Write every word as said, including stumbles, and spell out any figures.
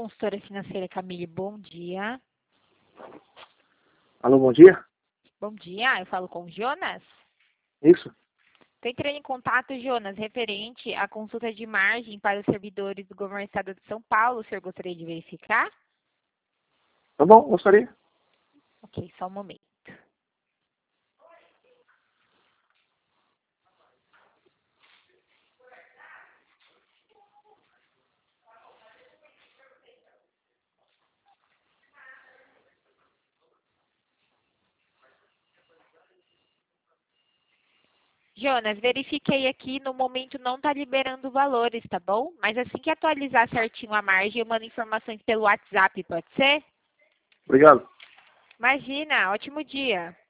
consultora financeira Camille, bom dia. Alô, bom dia? Bom dia, eu falo com o Jonas? Isso? Estou entrando em contato, Jonas, referente à consulta de margem para os servidores do Governo do Estado de São Paulo. O senhor gostaria de verificar? Tá bom, gostaria. Ok, só um momento. Jonas, verifiquei aqui, no momento não está liberando valores, tá bom? Mas assim que atualizar certinho a margem, eu mando informações pelo WhatsApp, pode ser? Obrigado. Imagina, ótimo dia.